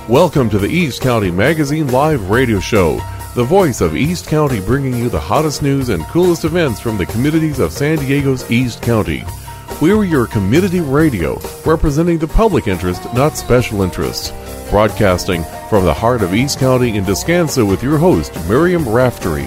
Welcome to the East County Magazine Live Radio Show, the voice of East County, bringing you the hottest news and coolest events from the communities of San Diego's East County. We're your community radio, representing the public interest, not special interests. Broadcasting from the heart of East County in Descanso with your host, Miriam Raftery.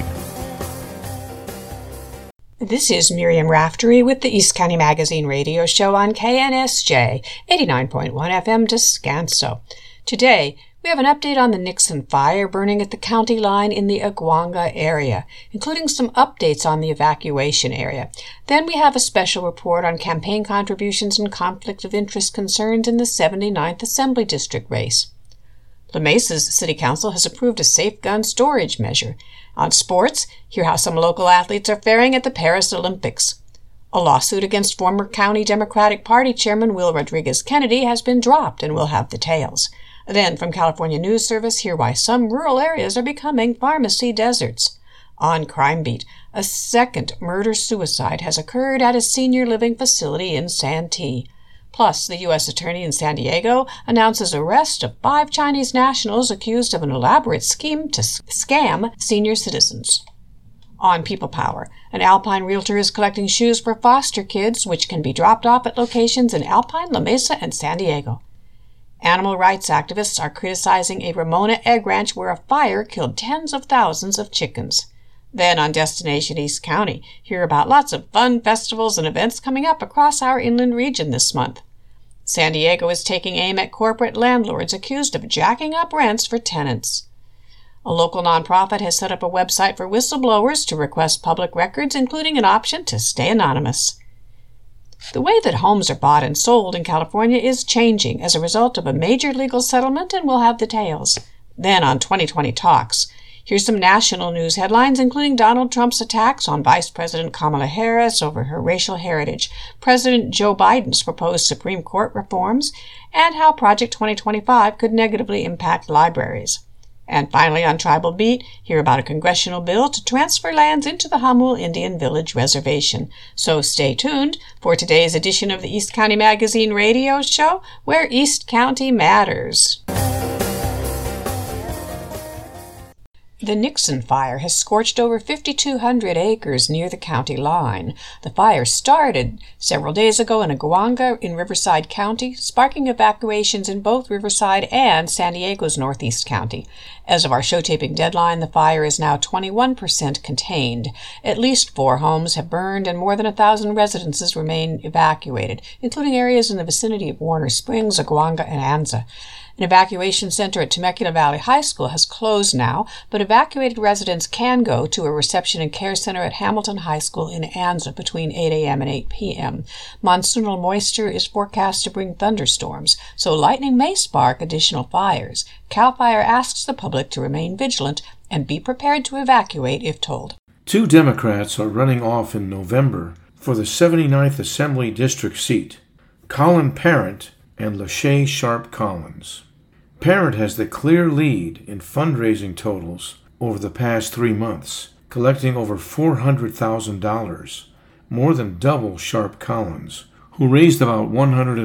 This is Miriam Raftery with the East County Magazine Radio Show on KNSJ 89.1 FM Descanso. Today, we have an update on the Nixon fire burning at the county line in the Aguanga area, including some updates on the evacuation area. Then we have a special report on campaign contributions and conflict of interest concerns in the 79th Assembly District race. La Mesa's City Council has approved a safe gun storage measure. On sports, hear how some local athletes are faring at the Paris Olympics. A lawsuit against former County Democratic Party Chairman Will Rodriguez Kennedy has been dropped, and we'll have details. Then, from California News Service, hear why some rural areas are becoming pharmacy deserts. On Crime Beat, a second murder-suicide has occurred at a senior living facility in Santee. Plus, the U.S. Attorney in San Diego announces arrest of 5 Chinese nationals accused of an elaborate scheme to scam senior citizens. On People Power, an Alpine realtor is collecting shoes for foster kids, which can be dropped off at locations in Alpine, La Mesa, and San Diego. Animal rights activists are criticizing a Ramona egg ranch where a fire killed tens of thousands of chickens. Then on Destination East County, hear about lots of fun festivals and events coming up across our inland region this month. San Diego is taking aim at corporate landlords accused of jacking up rents for tenants. A local nonprofit has set up a website for whistleblowers to request public records, including an option to stay anonymous. The way that homes are bought and sold in California is changing as a result of a major legal settlement, and we'll have details. Then on 2020 Talks, here's some national news headlines, including Donald Trump's attacks on Vice President Kamala Harris over her racial heritage, President Joe Biden's proposed Supreme Court reforms, and how Project 2025 could negatively impact libraries. And finally, on Tribal Beat, hear about a congressional bill to transfer lands into the Hamul Indian Village Reservation. So stay tuned for today's edition of the East County Magazine Radio Show, where East County matters. The Nixon fire has scorched over 5,200 acres near the county line. The fire started several days ago in Aguanga in Riverside County, sparking evacuations in both Riverside and San Diego's Northeast County. As of our show taping deadline, the fire is now 21% contained. At least 4 homes have burned and more than 1,000 residences remain evacuated, including areas in the vicinity of Warner Springs, Aguanga, and Anza. An evacuation center at Temecula Valley High School has closed now, but evacuated residents can go to a reception and care center at Hamilton High School in Anza between 8 a.m. and 8 p.m. Monsoonal moisture is forecast to bring thunderstorms, so lightning may spark additional fires. CAL FIRE asks the public to remain vigilant and be prepared to evacuate if told. 2 Democrats are running off in November for the 79th Assembly District seat, Colin Parent and Lachey Sharp Collins. Parent has the clear lead in fundraising totals over the past 3 months, collecting over $400,000, more than double Sharp Collins, who raised about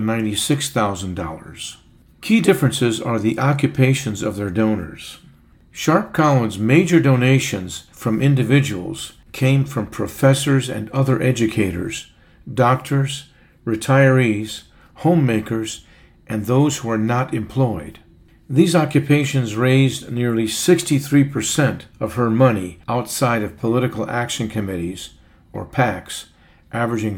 $196,000. Key differences are the occupations of their donors. Sharp Collins' major donations from individuals came from professors and other educators, doctors, retirees, homemakers, and those who are not employed. These occupations raised nearly 63% of her money outside of political action committees, or PACs, averaging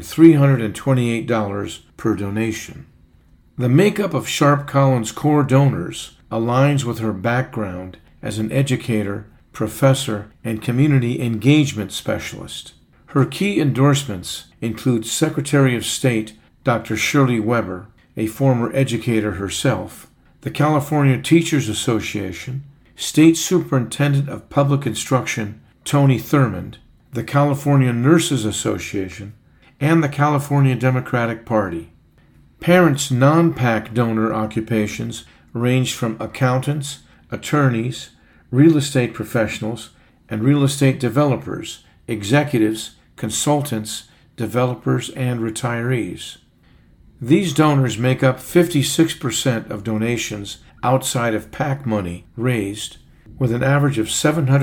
$328 per donation. The makeup of Sharp Collins' core donors aligns with her background as an educator, professor, and community engagement specialist. Her key endorsements include Secretary of State Dr. Shirley Weber, a former educator herself, the California Teachers Association, State Superintendent of Public Instruction Tony Thurmond, the California Nurses Association, and the California Democratic Party. Parents' non-PAC donor occupations range from accountants, attorneys, real estate professionals, and real estate developers, executives, consultants, developers, and retirees. These donors make up 56% of donations outside of PAC money raised, with an average of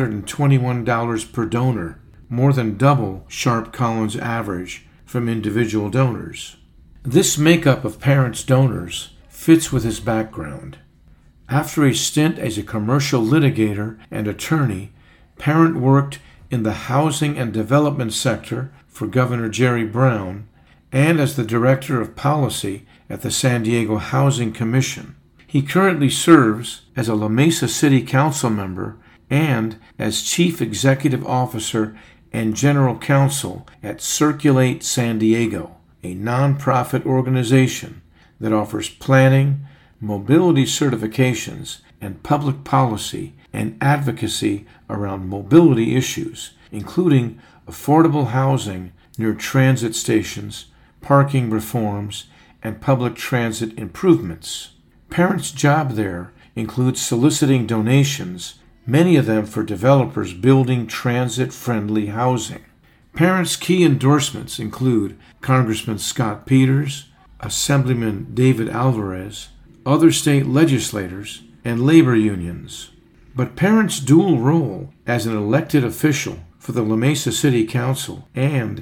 $721 per donor, more than double Sharp Collins' average from individual donors. This makeup of Parent's donors fits with his background. After a stint as a commercial litigator and attorney, Parent worked in the housing and development sector for Governor Jerry Brown and as the Director of Policy at the San Diego Housing Commission. He currently serves as a La Mesa City Council member and as Chief Executive Officer and General Counsel at Circulate San Diego, a nonprofit organization that offers planning, mobility certifications, and public policy and advocacy around mobility issues, including affordable housing near transit stations, parking reforms, and public transit improvements. Parent's job there includes soliciting donations, many of them for developers building transit-friendly housing. Parent's key endorsements include Congressman Scott Peters, Assemblyman David Alvarez, other state legislators, and labor unions. But Parent's dual role as an elected official for the La Mesa City Council and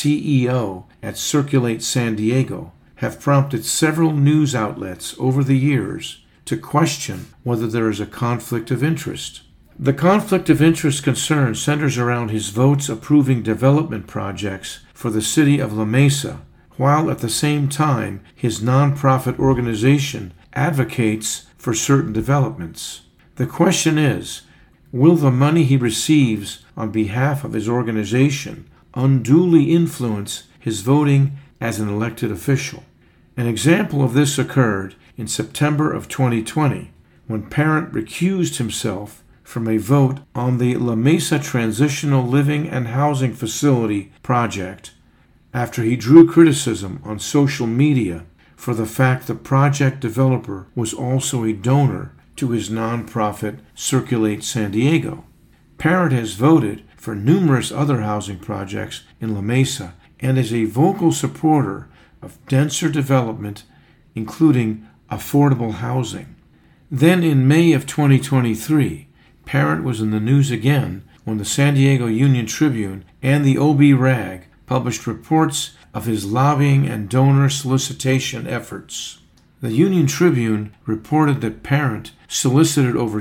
CEO at Circulate San Diego have prompted several news outlets over the years to question whether there is a conflict of interest. The conflict of interest concern centers around his votes approving development projects for the city of La Mesa, while at the same time his nonprofit organization advocates for certain developments. The question is, will the money he receives on behalf of his organization unduly influence his voting as an elected official? An example of this occurred in September of 2020, when Parent recused himself from a vote on the La Mesa Transitional Living and Housing Facility project after he drew criticism on social media for the fact the project developer was also a donor to his nonprofit Circulate San Diego. Parent has voted for numerous other housing projects in La Mesa and is a vocal supporter of denser development, including affordable housing. Then in May of 2023, Parent was in the news again when the San Diego Union Tribune and the OB-RAG published reports of his lobbying and donor solicitation efforts. The Union Tribune reported that Parent solicited over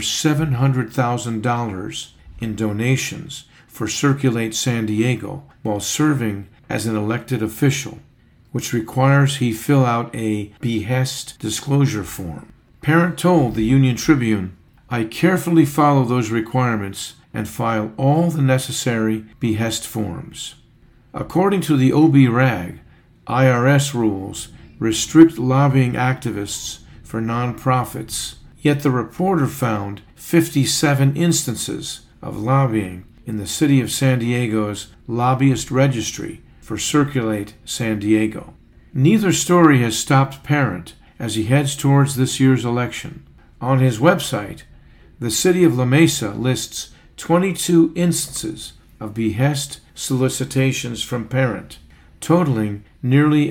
$700,000 in donations for Circulate San Diego while serving as an elected official, which requires he fill out a behest disclosure form. Parent told the Union Tribune, "I carefully follow those requirements and file all the necessary behest forms." According to the OB-RAG, IRS rules restrict lobbying activists for nonprofits, yet the reporter found 57 instances of lobbying in the City of San Diego's lobbyist registry for Circulate San Diego. Neither story has stopped Parent as he heads towards this year's election. On his website, the City of La Mesa lists 22 instances of behest solicitations from Parent, totaling nearly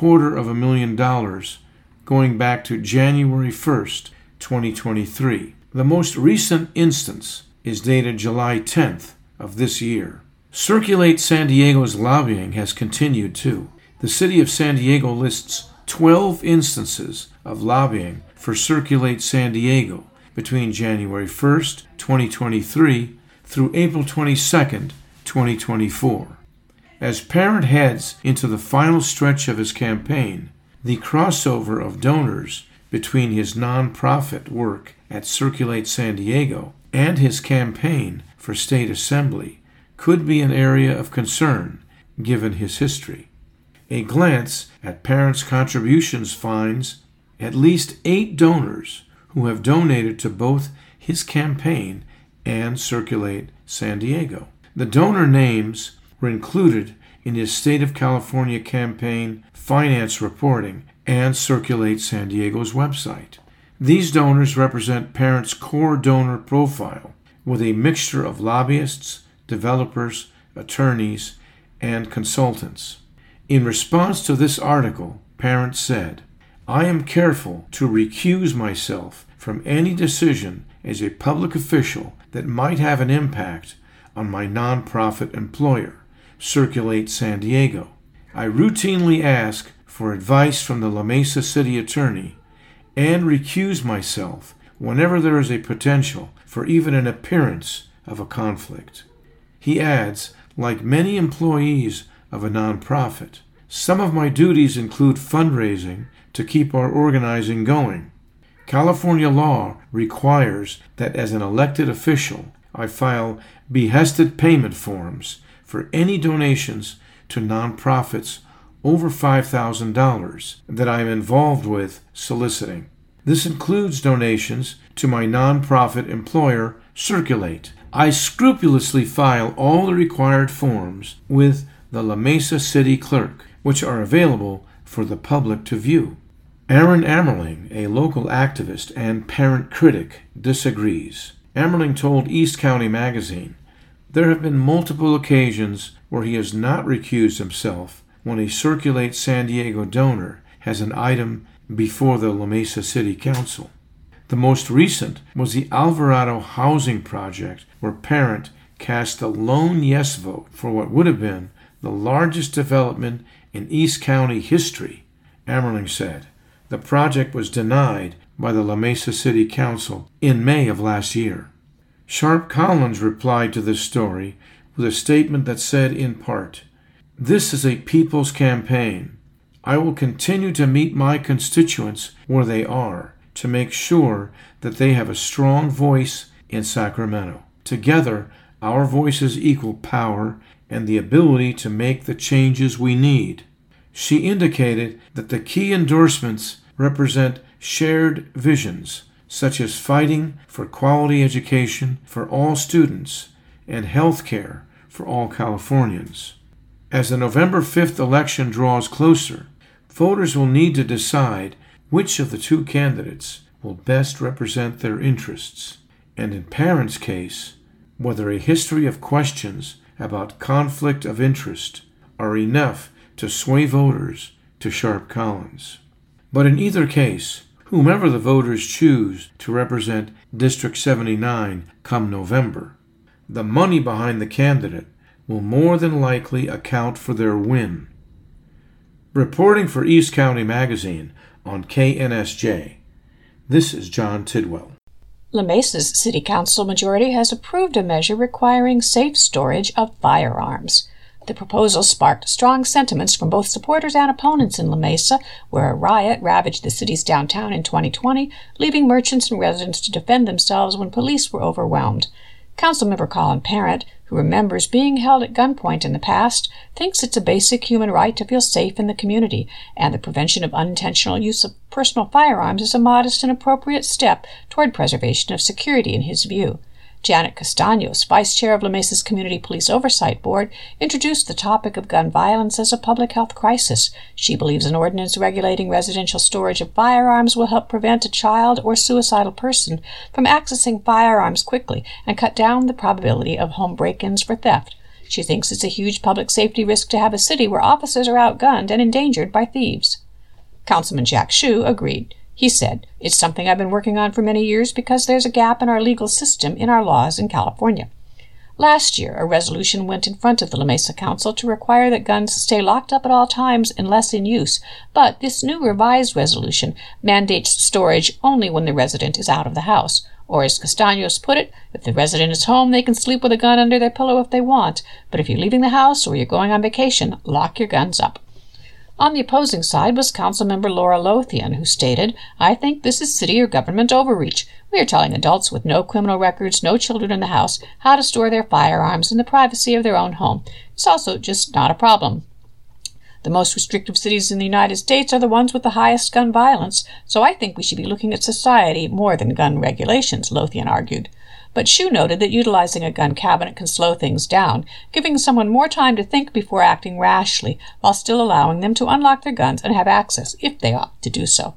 $250,000 going back to January 1st, 2023. The most recent instance is dated July 10th of this year. Circulate San Diego's lobbying has continued too. The City of San Diego lists 12 instances of lobbying for Circulate San Diego between January 1st, 2023 through April 22nd, 2024. As Parent heads into the final stretch of his campaign, the crossover of donors between his nonprofit work at Circulate San Diego and his campaign for state assembly could be an area of concern given his history. A glance at Parent's contributions finds at least 8 donors who have donated to both his campaign and Circulate San Diego. The donor names were included in his State of California campaign finance reporting and Circulate San Diego's website. These donors represent Parent's core donor profile with a mixture of lobbyists, developers, attorneys, and consultants. In response to this article, Parent said, I am careful to recuse myself from any decision as a public official that might have an impact on my nonprofit employer, Circulate San Diego. I routinely ask for advice from the La Mesa City Attorney and recuse myself whenever there is a potential for even an appearance of a conflict. He adds, like many employees of a nonprofit, some of my duties include fundraising to keep our organizing going. California law requires that as an elected official, I file behested payment forms for any donations to nonprofits over $5,000 that I am involved with soliciting. This includes donations to my nonprofit employer, Circulate. I scrupulously file all the required forms with the La Mesa City Clerk, which are available for the public to view. Aaron Ammerling, a local activist and parent critic, disagrees. Ammerling told East County Magazine, "There have been multiple occasions where he has not recused himself when a Circulate San Diego donor has an item before the La Mesa City Council. The most recent was the Alvarado Housing Project, where Parent cast a lone yes vote for what would have been the largest development in East County history," Ammerling said. The project was denied by the La Mesa City Council in May of last year. Sharp Collins replied to this story with a statement that said in part, "This is a people's campaign. I will continue to meet my constituents where they are to make sure that they have a strong voice in Sacramento. Together, our voices equal power and the ability to make the changes we need." She indicated that the key endorsements represent shared visions, such as fighting for quality education for all students and health care for all Californians. As the November 5th election draws closer, voters will need to decide which of the two candidates will best represent their interests, and in Parent's case, whether a history of questions about conflict of interest are enough to sway voters to Sharp Collins. But in either case, whomever the voters choose to represent District 79 come November, the money behind the candidate will more than likely account for their win. Reporting for East County Magazine on KNSJ, this is John Tidwell. La Mesa's City Council majority has approved a measure requiring safe storage of firearms. The proposal sparked strong sentiments from both supporters and opponents in La Mesa, where a riot ravaged the city's downtown in 2020, leaving merchants and residents to defend themselves when police were overwhelmed. Councilmember Colin Parent, who remembers being held at gunpoint in the past, thinks it's a basic human right to feel safe in the community, and the prevention of unintentional use of personal firearms is a modest and appropriate step toward preservation of security in his view. Janet Castaños, vice chair of La Mesa's Community Police Oversight Board, introduced the topic of gun violence as a public health crisis. She believes an ordinance regulating residential storage of firearms will help prevent a child or suicidal person from accessing firearms quickly and cut down the probability of home break-ins for theft. She thinks it's a huge public safety risk to have a city where officers are outgunned and endangered by thieves. Councilman Jack Hsu agreed. He said, "It's something I've been working on for many years because there's a gap in our legal system in our laws in California." Last year, a resolution went in front of the La Mesa Council to require that guns stay locked up at all times unless in use, but this new revised resolution mandates storage only when the resident is out of the house. Or as Castaños put it, if the resident is home, they can sleep with a gun under their pillow if they want, but if you're leaving the house or you're going on vacation, lock your guns up. On the opposing side was Councilmember Laura Lothian, who stated, "I think this is city or government overreach. We are telling adults with no criminal records, no children in the house, how to store their firearms in the privacy of their own home. It's also just not a problem. The most restrictive cities in the United States are the ones with the highest gun violence, so I think we should be looking at society more than gun regulations," Lothian argued. But Hsu noted that utilizing a gun cabinet can slow things down, giving someone more time to think before acting rashly, while still allowing them to unlock their guns and have access, if they opt to do so.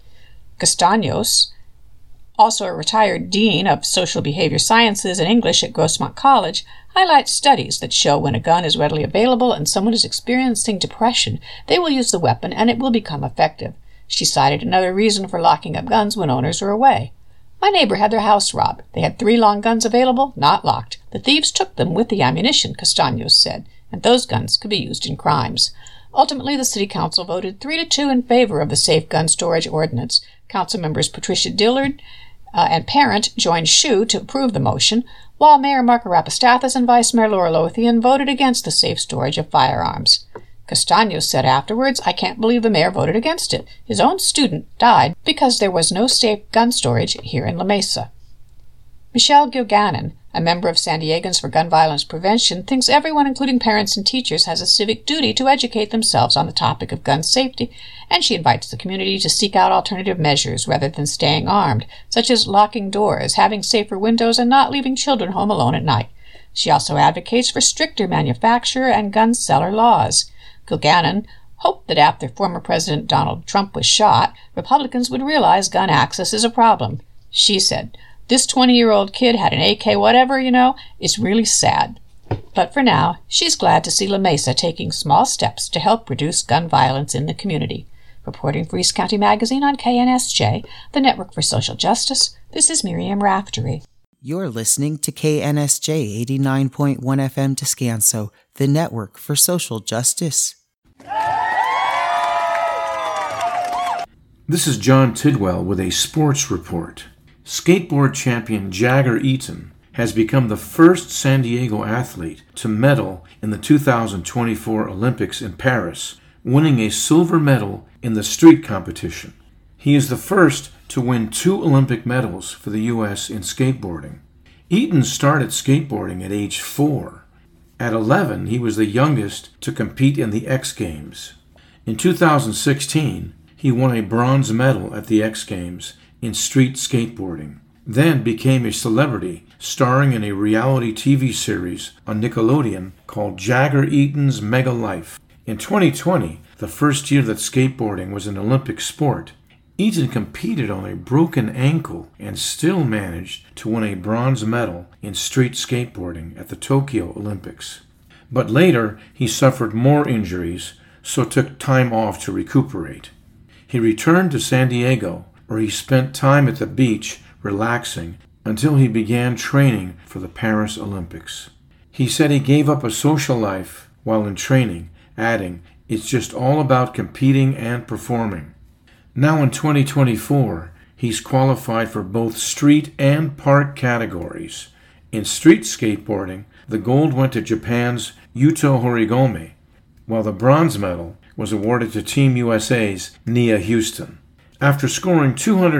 Castaños, also a retired dean of social behavior sciences and English at Grossmont College, highlights studies that show when a gun is readily available and someone is experiencing depression, they will use the weapon and it will become effective. She cited another reason for locking up guns when owners are away. My neighbor had their house robbed. They had 3 long guns available, not locked. The thieves took them with the ammunition, Castaños said, and those guns could be used in crimes. Ultimately, the City Council voted 3-2 in favor of the Safe Gun Storage Ordinance. Council members Patricia Dillard and Parent joined Shue to approve the motion, while Mayor Mark Arapastathis and Vice Mayor Laura Lothian voted against the safe storage of firearms. Castaños said afterwards, "I can't believe the mayor voted against it. His own student died because there was no safe gun storage here in La Mesa." Michelle Gilgannon, a member of San Diegans for Gun Violence Prevention, thinks everyone, including parents and teachers, has a civic duty to educate themselves on the topic of gun safety, and she invites the community to seek out alternative measures rather than staying armed, such as locking doors, having safer windows, and not leaving children home alone at night. She also advocates for stricter manufacturer and gun seller laws. Gilgannon hoped that after former President Donald Trump was shot, Republicans would realize gun access is a problem. She said, "This 20-year-old kid had an AK whatever, it's really sad." But for now, she's glad to see La Mesa taking small steps to help reduce gun violence in the community. Reporting for East County Magazine on KNSJ, the Network for Social Justice, this is Miriam Raftery. You're listening to KNSJ 89.1 FM Descanso, the Network for Social Justice. This is John Tidwell with a sports report. Skateboard champion Jagger Eaton has become the first San Diego athlete to medal in the 2024 Olympics in Paris, winning a silver medal in the street competition. He is the first to win 2 Olympic medals for the U.S. in skateboarding. Eaton started skateboarding at age 4. At 11, he was the youngest to compete in the X Games. In 2016, he won a bronze medal at the X Games in street skateboarding, then became a celebrity, starring in a reality TV series on Nickelodeon called Jagger Eaton's Mega Life. In 2020, the first year that skateboarding was an Olympic sport, Eaton competed on a broken ankle and still managed to win a bronze medal in street skateboarding at the Tokyo Olympics. But later, he suffered more injuries, so took time off to recuperate. He returned to San Diego, where he spent time at the beach relaxing until he began training for the Paris Olympics. He said he gave up a social life while in training, adding, "It's just all about competing and performing." Now in 2024, he's qualified for both street and park categories. In street skateboarding, the gold went to Japan's Yuto Horigome, while the bronze medal was awarded to Team USA's Nia Houston. After scoring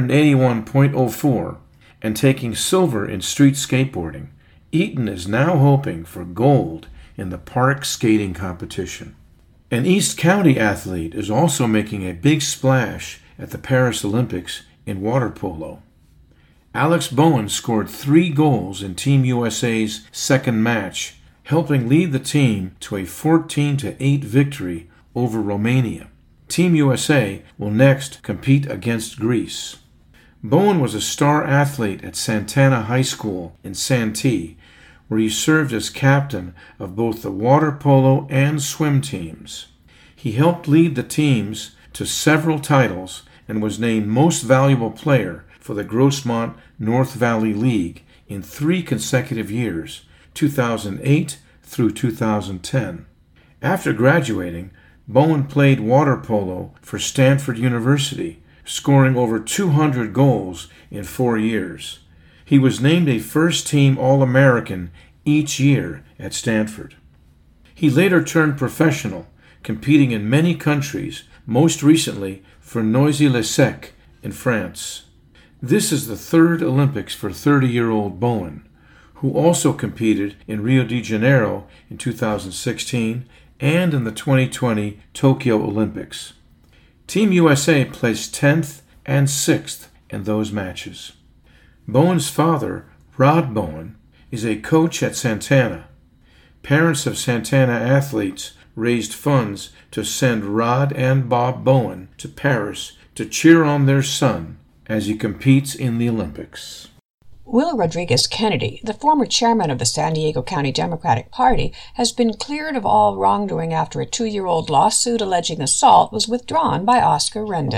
281.04 and taking silver in street skateboarding, Eaton is now hoping for gold in the park skating competition. An East County athlete is also making a big splash at the Paris Olympics in water polo. Alex Bowen scored 3 goals in Team USA's second match, helping lead the team to a 14-8 victory over Romania. Team USA will next compete against Greece. Bowen was a star athlete at Santana High School in Santee, where he served as captain of both the water polo and swim teams. He helped lead the teams to several titles and was named Most Valuable Player for the Grossmont North Valley League in 3 consecutive years, 2008 through 2010. After graduating, Bowen played water polo for Stanford University, scoring over 200 goals in 4 years. He was named a first-team All-American each year at Stanford. He later turned professional, competing in many countries, most recently for Noisy-le-Sec in France. This is the 3rd Olympics for 30-year-old Bowen, who also competed in Rio de Janeiro in 2016 and in the 2020 Tokyo Olympics. Team USA placed 10th and 6th in those matches. Bowen's father, Rod Bowen, is a coach at Santana. Parents of Santana athletes raised funds to send Rod and Bob Bowen to Paris to cheer on their son as he competes in the Olympics. Will Rodriguez Kennedy, the former chairman of the San Diego County Democratic Party, has been cleared of all wrongdoing after a 2-year-old lawsuit alleging assault was withdrawn by Oscar Rendon.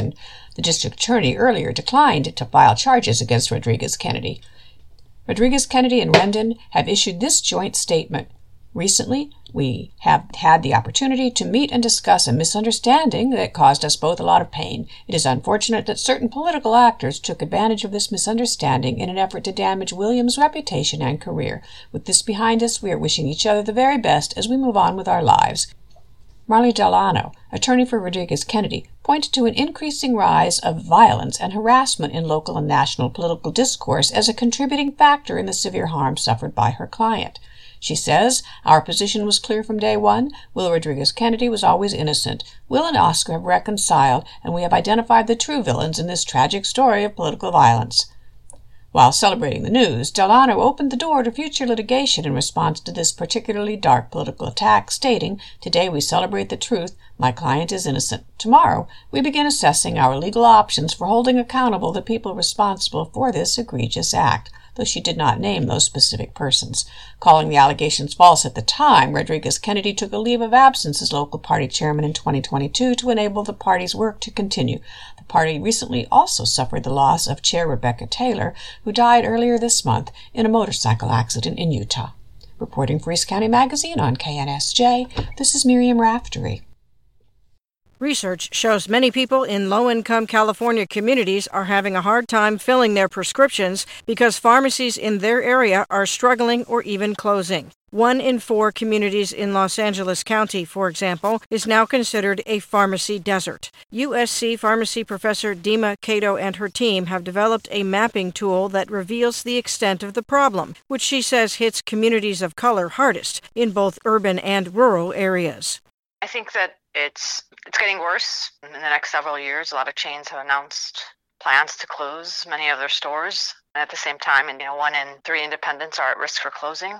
The district attorney earlier declined to file charges against Rodriguez-Kennedy. Rodriguez-Kennedy and Rendon have issued this joint statement. Recently, we have had the opportunity to meet and discuss a misunderstanding that caused us both a lot of pain. It is unfortunate that certain political actors took advantage of this misunderstanding in an effort to damage Williams' reputation and career. With this behind us, we are wishing each other the very best as we move on with our lives. Marley Delano, attorney for Rodriguez-Kennedy, pointed to an increasing rise of violence and harassment in local and national political discourse as a contributing factor in the severe harm suffered by her client. She says, "Our position was clear from day one. Will Rodriguez-Kennedy was always innocent. Will and Oscar have reconciled, and we have identified the true villains in this tragic story of political violence." While celebrating the news, Delano opened the door to future litigation in response to this particularly dark political attack, stating, "Today we celebrate the truth. My client is innocent. Tomorrow we begin assessing our legal options for holding accountable the people responsible for this egregious act," though she did not name those specific persons. Calling the allegations false at the time, Rodriguez-Kennedy took a leave of absence as local party chairman in 2022 to enable the party's work to continue. The party recently also suffered the loss of Chair Rebecca Taylor, who died earlier this month in a motorcycle accident in Utah. Reporting for East County Magazine on KNSJ, this is Miriam Raftery. Research shows many people in low-income California communities are having a hard time filling their prescriptions because pharmacies in their area are struggling or even closing. 1 in 4 communities in Los Angeles County, for example, is now considered a pharmacy desert. USC pharmacy professor Dima Cato and her team have developed a mapping tool that reveals the extent of the problem, which she says hits communities of color hardest in both urban and rural areas. I think that it's getting worse in the next several years. A lot of chains have announced plans to close many of their stores. And at the same time, 1 in 3 independents are at risk for closing.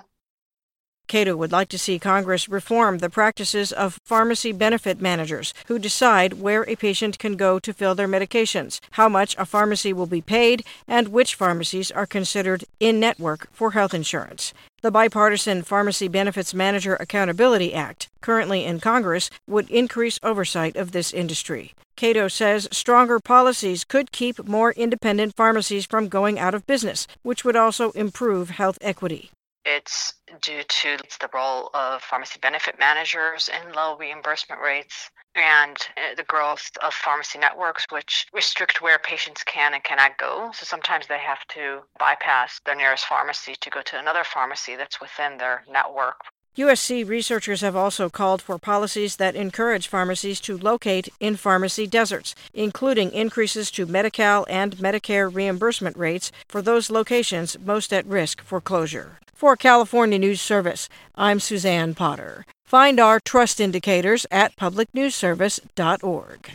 Cato would like to see Congress reform the practices of pharmacy benefit managers who decide where a patient can go to fill their medications, how much a pharmacy will be paid, and which pharmacies are considered in-network for health insurance. The bipartisan Pharmacy Benefits Manager Accountability Act, currently in Congress, would increase oversight of this industry. Cato says stronger policies could keep more independent pharmacies from going out of business, which would also improve health equity. It's due to the role of pharmacy benefit managers and low reimbursement rates and the growth of pharmacy networks, which restrict where patients can and cannot go. So sometimes they have to bypass their nearest pharmacy to go to another pharmacy that's within their network. USC researchers have also called for policies that encourage pharmacies to locate in pharmacy deserts, including increases to Medi-Cal and Medicare reimbursement rates for those locations most at risk for closure. For California News Service, I'm Suzanne Potter. Find our trust indicators at publicnewsservice.org.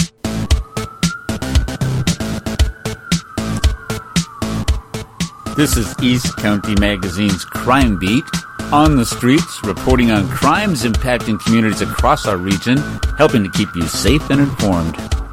This is East County Magazine's Crime Beat. On the streets, reporting on crimes impacting communities across our region, helping to keep you safe and informed.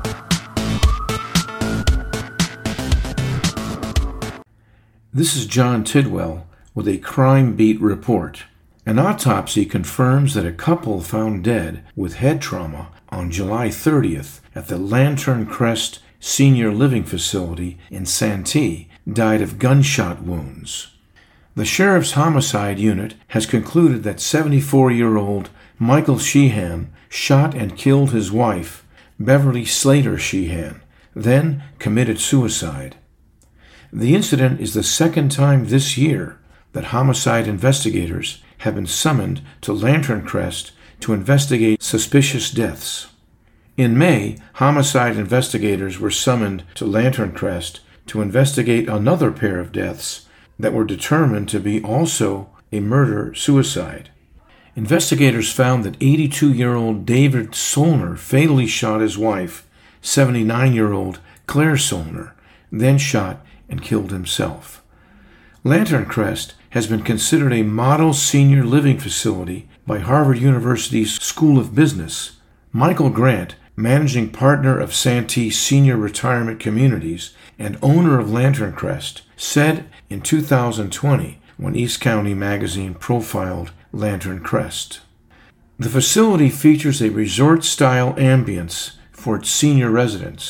This is John Tidwell with a Crime Beat report. An autopsy confirms that a couple found dead with head trauma on July 30th at the Lantern Crest Senior Living Facility in Santee died of gunshot wounds. The Sheriff's Homicide Unit has concluded that 74-year-old Michael Sheehan shot and killed his wife, Beverly Slater Sheehan, then committed suicide. The incident is the second time this year that homicide investigators have been summoned to Lantern Crest to investigate suspicious deaths. In May, homicide investigators were summoned to Lantern Crest to investigate another pair of deaths that were determined to be also a murder-suicide. Investigators found that 82-year-old David Solner fatally shot his wife, 79-year-old Claire Solner, then shot and killed himself. Lantern Crest has been considered a model senior living facility by Harvard University's School of Business. Michael Grant, managing partner of Santee Senior Retirement Communities and owner of Lantern Crest, said in 2020 when East County Magazine profiled Lantern Crest. The facility features a resort-style ambience for its senior residents.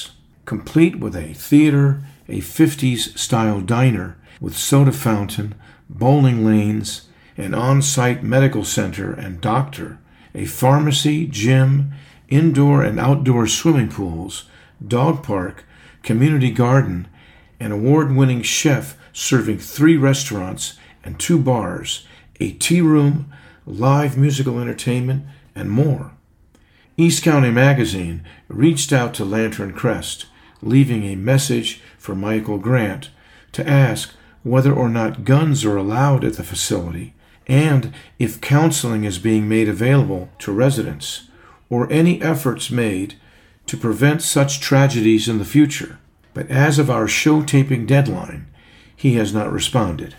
complete with a theater, a 50s-style diner with soda fountain, bowling lanes, an on-site medical center and doctor, a pharmacy, gym, indoor and outdoor swimming pools, dog park, community garden, an award-winning chef serving 3 restaurants and 2 bars, a tea room, live musical entertainment, and more. East County Magazine reached out to Lantern Crest, leaving a message for Michael Grant to ask whether or not guns are allowed at the facility and if counseling is being made available to residents or any efforts made to prevent such tragedies in the future. But as of our show taping deadline, he has not responded.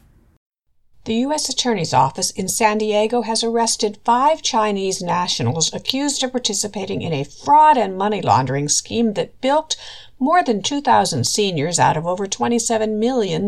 The U.S. Attorney's Office in San Diego has arrested 5 Chinese nationals accused of participating in a fraud and money laundering scheme that bilked more than 2,000 seniors out of over $27 million.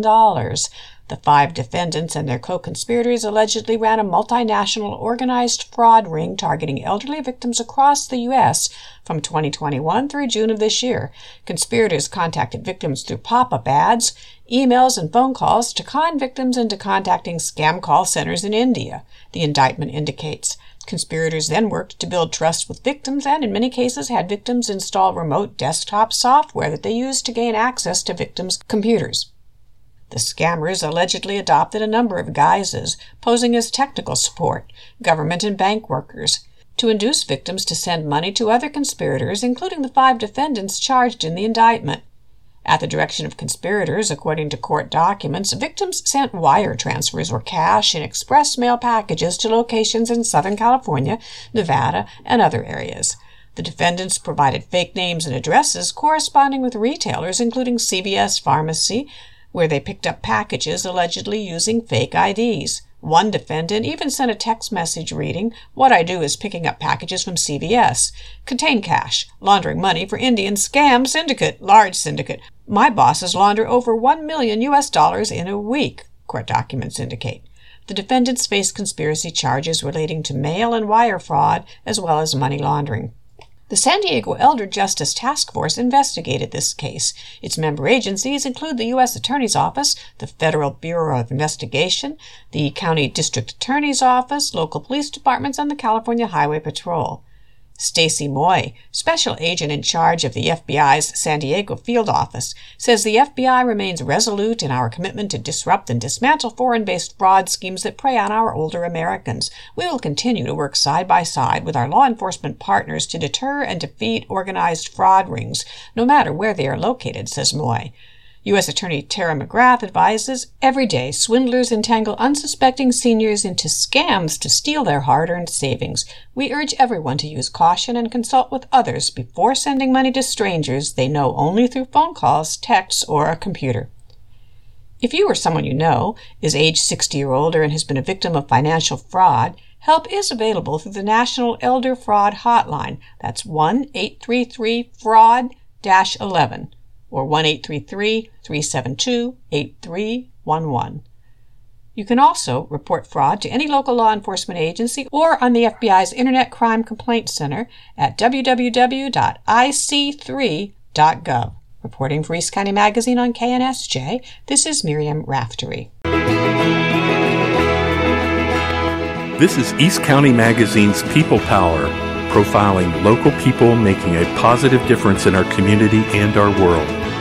The 5 defendants and their co-conspirators allegedly ran a multinational organized fraud ring targeting elderly victims across the U.S. from 2021 through June of this year. Conspirators contacted victims through pop-up ads, emails, and phone calls to con victims into contacting scam call centers in India, the indictment indicates. Conspirators then worked to build trust with victims and, in many cases, had victims install remote desktop software that they used to gain access to victims' computers. The scammers allegedly adopted a number of guises, posing as technical support, government and bank workers, to induce victims to send money to other conspirators, including the 5 defendants charged in the indictment. At the direction of conspirators, according to court documents, victims sent wire transfers or cash in express mail packages to locations in Southern California, Nevada, and other areas. The defendants provided fake names and addresses corresponding with retailers, including CVS Pharmacy, where they picked up packages allegedly using fake IDs. One defendant even sent a text message reading, "What I do is picking up packages from CVS. Contain cash. Laundering money for Indian scam syndicate. Large syndicate. My bosses launder over $1 million in a week," court documents indicate. The defendants face conspiracy charges relating to mail and wire fraud as well as money laundering. The San Diego Elder Justice Task Force investigated this case. Its member agencies include the U.S. Attorney's Office, the Federal Bureau of Investigation, the County District Attorney's Office, local police departments, and the California Highway Patrol. Stacy Moy, special agent in charge of the FBI's San Diego field office, says the FBI remains resolute in our commitment to disrupt and dismantle foreign-based fraud schemes that prey on our older Americans. We will continue to work side by side with our law enforcement partners to deter and defeat organized fraud rings, no matter where they are located, says Moy. U.S. Attorney Tara McGrath advises, every day swindlers entangle unsuspecting seniors into scams to steal their hard-earned savings. We urge everyone to use caution and consult with others before sending money to strangers they know only through phone calls, texts, or a computer. If you or someone you know is age 60 or older and has been a victim of financial fraud, help is available through the National Elder Fraud Hotline. That's 1-833-FRAUD-11. or 1-833-372-8311. You can also report fraud to any local law enforcement agency or on the FBI's Internet Crime Complaint Center at www.ic3.gov. Reporting for East County Magazine on KNSJ, this is Miriam Raftery. This is East County Magazine's People Power, profiling local people making a positive difference in our community and our world.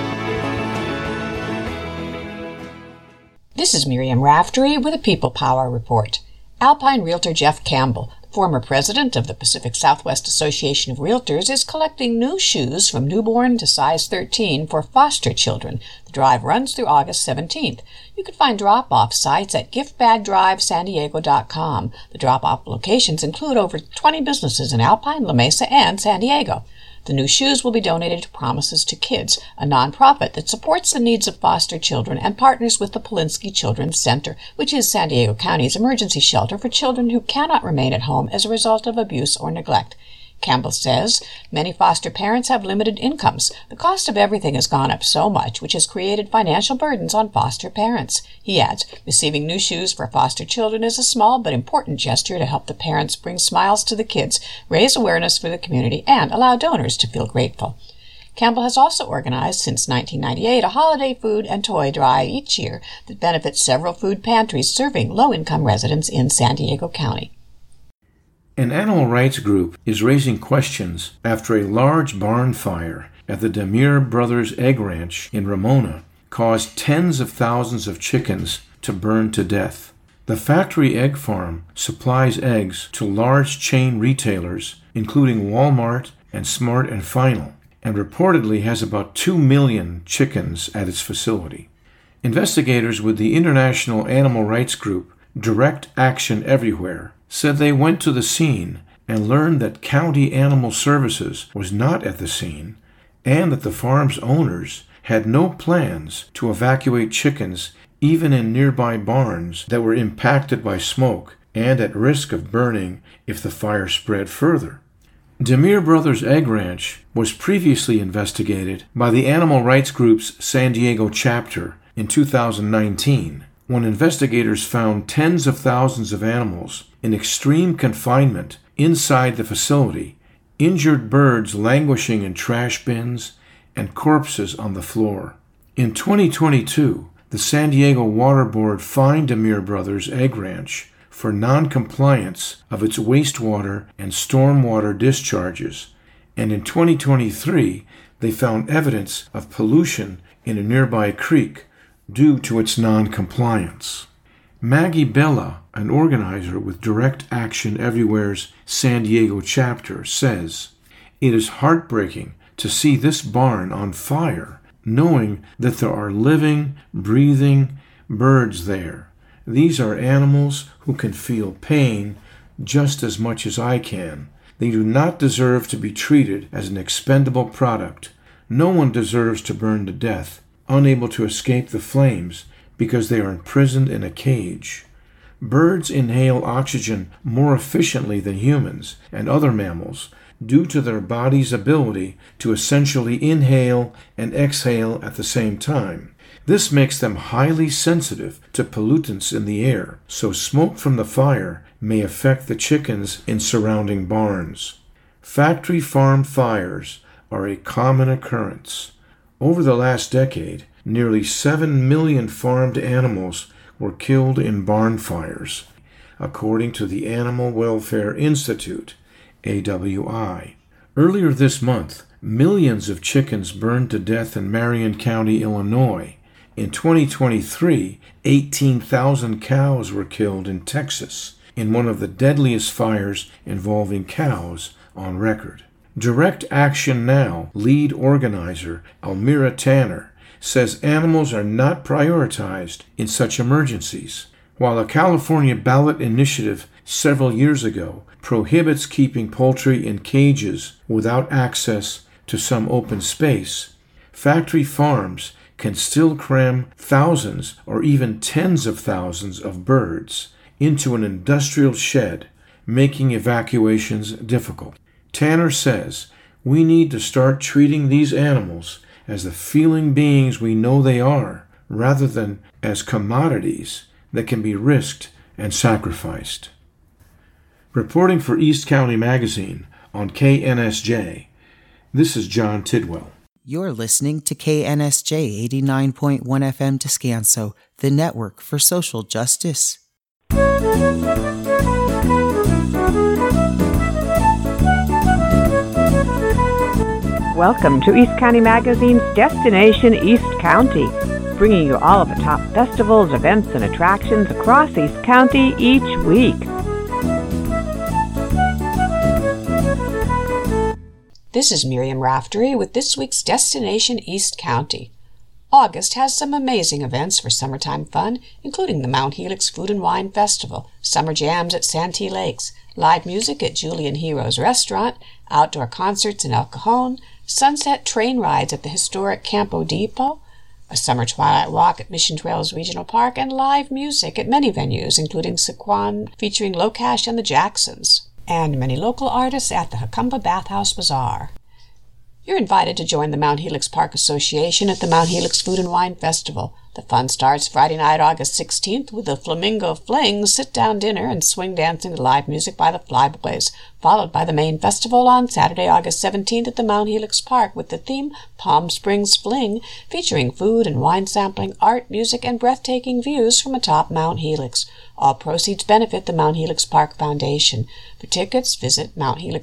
This is Miriam Raftery with a People Power Report. Alpine realtor Jeff Campbell, former president of the Pacific Southwest Association of Realtors, is collecting new shoes from newborn to size 13 for foster children. The drive runs through August 17th. You can find drop-off sites at giftbagdrivesandiego.com. The drop-off locations include over 20 businesses in Alpine, La Mesa, and San Diego. The new shoes will be donated to Promises to Kids, a nonprofit that supports the needs of foster children and partners with the Polinsky Children's Center, which is San Diego County's emergency shelter for children who cannot remain at home as a result of abuse or neglect. Campbell says many foster parents have limited incomes. The cost of everything has gone up so much, which has created financial burdens on foster parents. He adds, receiving new shoes for foster children is a small but important gesture to help the parents bring smiles to the kids, raise awareness for the community, and allow donors to feel grateful. Campbell has also organized since 1998 a holiday food and toy drive each year that benefits several food pantries serving low-income residents in San Diego County. An animal rights group is raising questions after a large barn fire at the Demir Brothers Egg Ranch in Ramona caused tens of thousands of chickens to burn to death. The factory egg farm supplies eggs to large chain retailers, including Walmart and Smart & Final, and reportedly has about 2 million chickens at its facility. Investigators with the international animal rights group Direct Action Everywhere said they went to the scene and learned that County Animal Services was not at the scene and that the farm's owners had no plans to evacuate chickens even in nearby barns that were impacted by smoke and at risk of burning if the fire spread further. Demir Brothers Egg Ranch was previously investigated by the animal rights group's San Diego chapter in 2019, when investigators found tens of thousands of animals in extreme confinement inside the facility, injured birds languishing in trash bins, and corpses on the floor. In 2022, the San Diego Water Board fined Demir Brothers Egg Ranch for non-compliance of its wastewater and stormwater discharges, and in 2023 they found evidence of pollution in a nearby creek due to its non-compliance. Maggie Bella, an organizer with Direct Action Everywhere's San Diego chapter, says, "It is heartbreaking to see this barn on fire, knowing that there are living, breathing birds there. These are animals who can feel pain just as much as I can. They do not deserve to be treated as an expendable product. No one deserves to burn to death, unable to escape the flames because they are imprisoned in a cage. Birds inhale oxygen more efficiently than humans and other mammals due to their body's ability to essentially inhale and exhale at the same time. This makes them highly sensitive to pollutants in the air, so smoke from the fire may affect the chickens in surrounding barns. Factory farm fires are a common occurrence. Over the last decade, nearly 7 million farmed animals were killed in barn fires, according to the Animal Welfare Institute, AWI. Earlier this month, millions of chickens burned to death in Marion County, Illinois. In 2023, 18,000 cows were killed in Texas in one of the deadliest fires involving cows on record. Direct Action Now lead organizer Almira Tanner says animals are not prioritized in such emergencies. While a California ballot initiative several years ago prohibits keeping poultry in cages without access to some open space, factory farms can still cram thousands or even tens of thousands of birds into an industrial shed, making evacuations difficult. Tanner says we need to start treating these animals as the feeling beings we know they are, rather than as commodities that can be risked and sacrificed. Reporting for East County Magazine on KNSJ, this is John Tidwell. You're listening to KNSJ 89.1 FM Descanso, the network for social justice. Welcome to East County Magazine's Destination East County, bringing you all of the top festivals, events, and attractions across East County each week. This is Miriam Raftery with this week's Destination East County. August has some amazing events for summertime fun, including the Mount Helix Food and Wine Festival, summer jams at Santee Lakes, live music at Julian Heroes Restaurant, outdoor concerts in El Cajon, sunset train rides at the historic Campo Depot, a summer twilight walk at Mission Trails Regional Park, and live music at many venues, including Sequan featuring Locash and the Jacksons, and many local artists at the Jacumba Bathhouse Bazaar. You're invited to join the Mount Helix Park Association at the Mount Helix Food and Wine Festival. The fun starts Friday night, August 16th, with the Flamingo Fling sit-down dinner and swing dancing to live music by the Flyboys, followed by the main festival on Saturday, August 17th at the Mount Helix Park with the theme Palm Springs Fling, featuring food and wine sampling, art, music, and breathtaking views from atop Mount Helix. All proceeds benefit the Mount Helix Park Foundation. For tickets, visit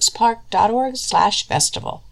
mounthelixpark.org/festival.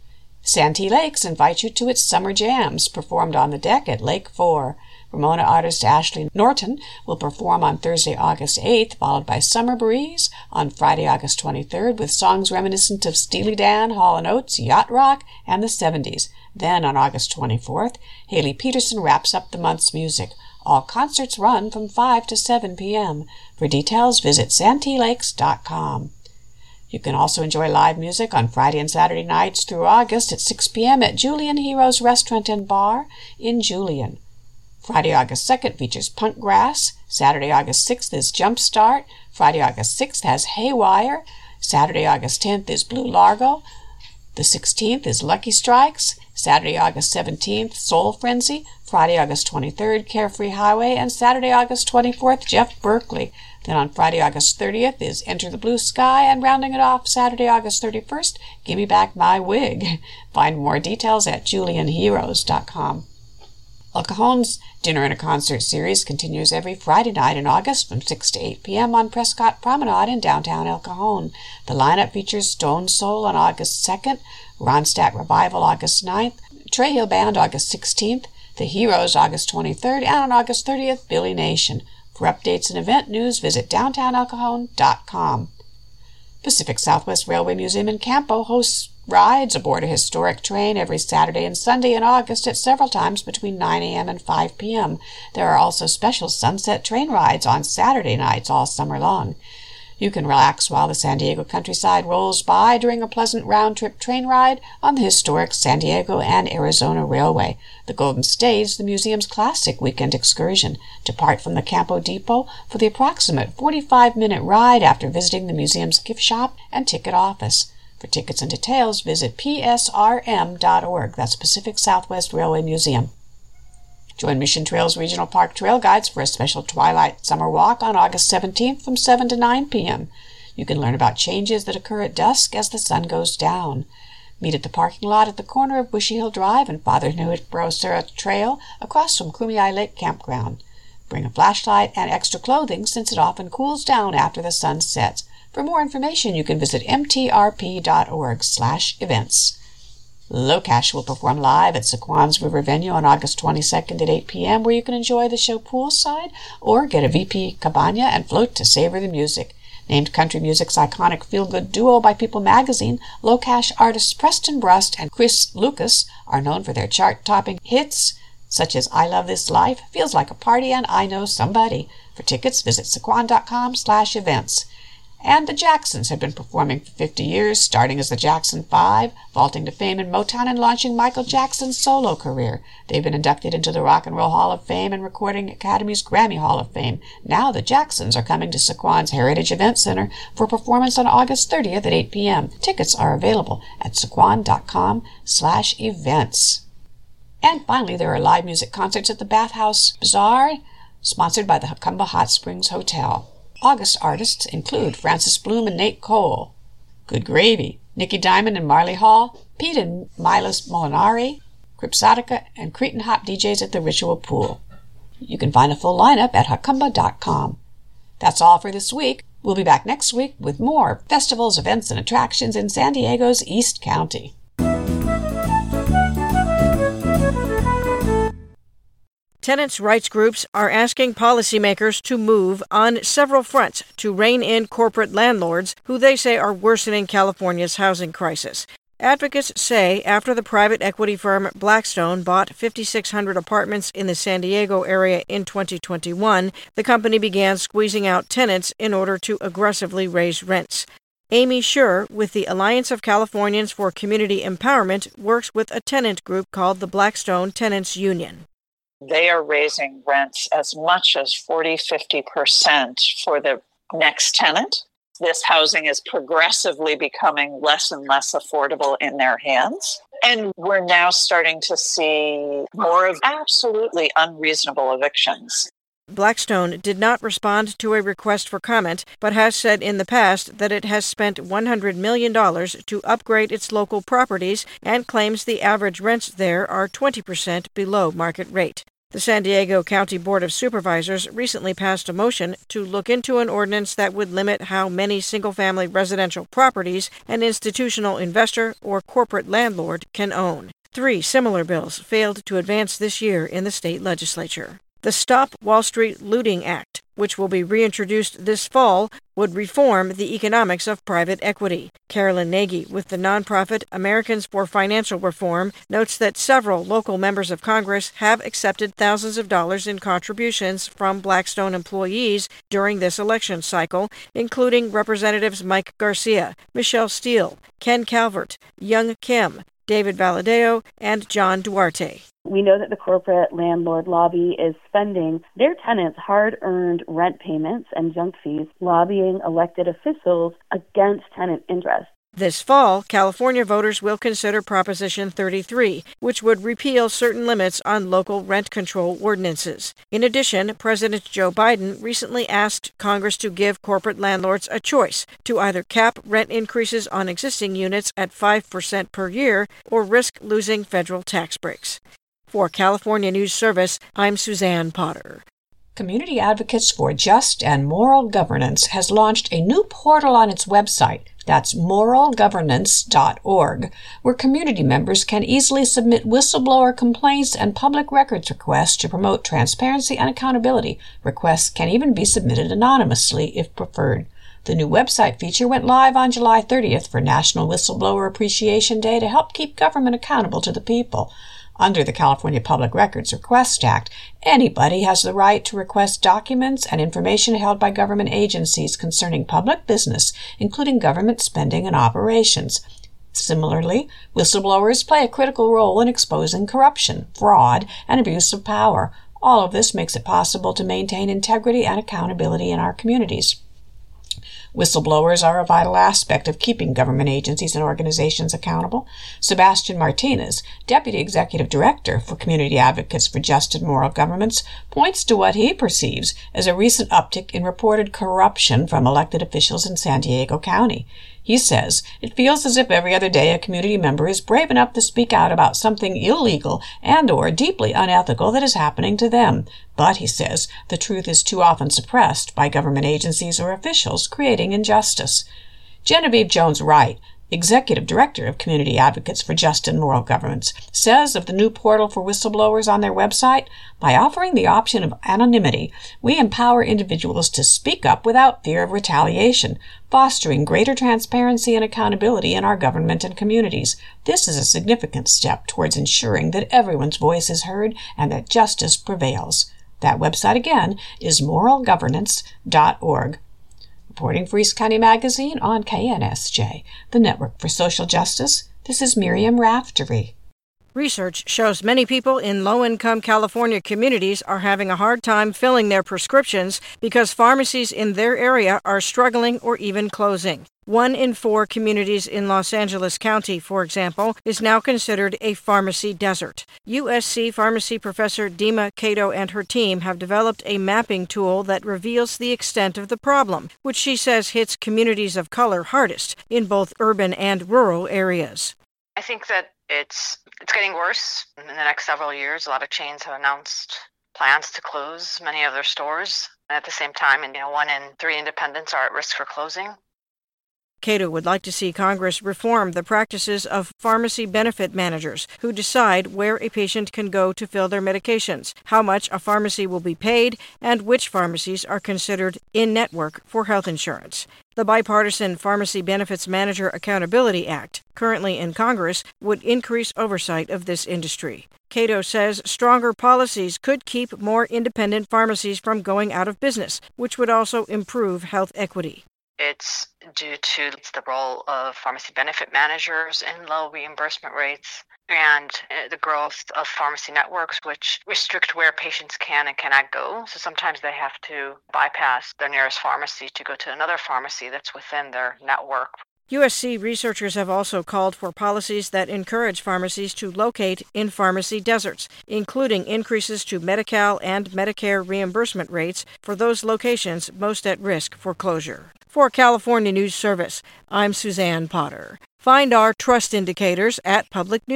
Santee Lakes invites you to its Summer Jams, performed on the deck at Lake 4. Ramona artist Ashley Norton will perform on Thursday, August 8th, followed by Summer Breeze on Friday, August 23rd, with songs reminiscent of Steely Dan, Hall & Oates, Yacht Rock, and the 70s. Then, on August 24th, Haley Peterson wraps up the month's music. All concerts run from 5 to 7 p.m. For details, visit santeelakes.com. You can also enjoy live music on Friday and Saturday nights through August at 6 p.m. at Julian Heroes Restaurant and Bar in Julian. Friday, August 2nd features Punk Grass. Saturday, August 6th is Jumpstart. Friday, August 6th has Haywire. Saturday, August 10th is Blue Largo. The 16th is Lucky Strikes. Saturday, August 17th, Soul Frenzy. Friday, August 23rd, Carefree Highway. And Saturday, August 24th, Jeff Berkeley. Then on Friday, August 30th is Enter the Blue Sky, and rounding it off Saturday, August 31st, Gimme Back My Wig. Find more details at julianheroes.com. El Cajon's Dinner and a Concert series continues every Friday night in August from 6 to 8 p.m. on Prescott Promenade in downtown El Cajon. The lineup features Stone Soul on August 2nd, Ronstadt Revival August 9th, Trey Hill Band August 16th, The Heroes August 23rd, and on August 30th, Billy Nation. For updates and event news, visit downtownelcajon.com. Pacific Southwest Railway Museum in Campo hosts rides aboard a historic train every Saturday and Sunday in August at several times between 9 a.m. and 5 p.m. There are also special sunset train rides on Saturday nights all summer long. You can relax while the San Diego countryside rolls by during a pleasant round-trip train ride on the historic San Diego and Arizona Railway. The Golden Stage, the museum's classic weekend excursion. Depart from the Campo Depot for the approximate 45-minute ride after visiting the museum's gift shop and ticket office. For tickets and details, visit psrm.org. That's Pacific Southwest Railway Museum. Join Mission Trails Regional Park Trail Guides for a special Twilight Summer Walk on August 17th from 7 to 9 p.m. You can learn about changes that occur at dusk as the sun goes down. Meet at the parking lot at the corner of Bushy Hill Drive and Father Nuit-Brosera Trail across from Kumeyaay Lake Campground. Bring a flashlight and extra clothing since it often cools down after the sun sets. For more information, you can visit mtrp.org/events. Locash will perform live at Sequans River Venue on August 22nd at 8 p.m., where you can enjoy the show poolside or get a VP cabana and float to savor the music. Named country music's iconic feel-good duo by People magazine, Locash artists Preston Brust and Chris Lucas are known for their chart-topping hits such as I Love This Life, Feels Like a Party, and I Know Somebody. For tickets, visit sequan.com/events. And the Jacksons have been performing for 50 years, starting as the Jackson 5, vaulting to fame in Motown and launching Michael Jackson's solo career. They've been inducted into the Rock and Roll Hall of Fame and Recording Academy's Grammy Hall of Fame. Now the Jacksons are coming to Sequan's Heritage Event Center for a performance on August 30th at 8 p.m. Tickets are available at sequan.com/events. And finally, there are live music concerts at the Bathhouse Bazaar, sponsored by the Hukumba Hot Springs Hotel. August artists include Francis Bloom and Nate Cole, Good Gravy, Nicky Diamond and Marley Hall, Pete and Milas Molinari, Cripsotica, and Cretan Hop DJs at the Ritual Pool. You can find a full lineup at hukumba.com. That's all for this week. We'll be back next week with more festivals, events, and attractions in San Diego's East County. Tenants' rights groups are asking policymakers to move on several fronts to rein in corporate landlords who they say are worsening California's housing crisis. Advocates say after the private equity firm Blackstone bought 5,600 apartments in the San Diego area in 2021, the company began squeezing out tenants in order to aggressively raise rents. Amy Schur, with the Alliance of Californians for Community Empowerment, works with a tenant group called the Blackstone Tenants Union. They are raising rents as much as 40-50% for the next tenant. This housing is progressively becoming less and less affordable in their hands. And we're now starting to see more of absolutely unreasonable evictions. Blackstone did not respond to a request for comment, but has said in the past that it has spent $100 million to upgrade its local properties and claims the average rents there are 20% below market rate. The San Diego County Board of Supervisors recently passed a motion to look into an ordinance that would limit how many single-family residential properties an institutional investor or corporate landlord can own. 3 similar bills failed to advance this year in the state legislature. The Stop Wall Street Looting Act, which will be reintroduced this fall, would reform the economics of private equity. Carolyn Nagy with the nonprofit Americans for Financial Reform notes that several local members of Congress have accepted thousands of dollars in contributions from Blackstone employees during this election cycle, including Representatives Mike Garcia, Michelle Steele, Ken Calvert, Young Kim, David Valadeo, and John Duarte. We know that the corporate landlord lobby is spending their tenants' hard-earned rent payments and junk fees lobbying elected officials against tenant interests. This fall, California voters will consider Proposition 33, which would repeal certain limits on local rent control ordinances. In addition, President Joe Biden recently asked Congress to give corporate landlords a choice to either cap rent increases on existing units at 5% per year or risk losing federal tax breaks. For California News Service, I'm Suzanne Potter. Community Advocates for Just and Moral Governance has launched a new portal on its website. That's moralgovernance.org, where community members can easily submit whistleblower complaints and public records requests to promote transparency and accountability. Requests can even be submitted anonymously if preferred. The new website feature went live on July 30th for National Whistleblower Appreciation Day to help keep government accountable to the people. Under the California Public Records Request Act, anybody has the right to request documents and information held by government agencies concerning public business, including government spending and operations. Similarly, whistleblowers play a critical role in exposing corruption, fraud, and abuse of power. All of this makes it possible to maintain integrity and accountability in our communities. Whistleblowers are a vital aspect of keeping government agencies and organizations accountable. Sebastian Martinez, Deputy Executive Director for Community Advocates for Just and Moral Governance, points to what he perceives as a recent uptick in reported corruption from elected officials in San Diego County. He says it feels as if every other day a community member is brave enough to speak out about something illegal and or deeply unethical that is happening to them. But, he says, the truth is too often suppressed by government agencies or officials, creating injustice. Genevieve Jones-Wright, Executive Director of Community Advocates for Just and Moral Governance, says of the new portal for whistleblowers on their website, by offering the option of anonymity, we empower individuals to speak up without fear of retaliation, fostering greater transparency and accountability in our government and communities. This is a significant step towards ensuring that everyone's voice is heard and that justice prevails. That website again is moralgovernance.org. Reporting for East County Magazine on KNSJ, the Network for Social Justice, this is Miriam Raftery. Research shows many people in low-income California communities are having a hard time filling their prescriptions because pharmacies in their area are struggling or even closing. 1 in 4 communities in Los Angeles County, for example, is now considered a pharmacy desert. USC pharmacy professor Dima Cato and her team have developed a mapping tool that reveals the extent of the problem, which she says hits communities of color hardest in both urban and rural areas. I think that it's getting worse in the next several years. A lot of chains have announced plans to close many of their stores. And at the same time, 1 in 3 independents are at risk for closing. Cato would like to see Congress reform the practices of pharmacy benefit managers who decide where a patient can go to fill their medications, how much a pharmacy will be paid, and which pharmacies are considered in-network for health insurance. The bipartisan Pharmacy Benefits Manager Accountability Act, currently in Congress, would increase oversight of this industry. Cato says stronger policies could keep more independent pharmacies from going out of business, which would also improve health equity. It's due to the role of pharmacy benefit managers and low reimbursement rates and the growth of pharmacy networks, which restrict where patients can and cannot go. So sometimes they have to bypass their nearest pharmacy to go to another pharmacy that's within their network. USC researchers have also called for policies that encourage pharmacies to locate in pharmacy deserts, including increases to Medi-Cal and Medicare reimbursement rates for those locations most at risk for closure. For California News Service, I'm Suzanne Potter. Find our trust indicators at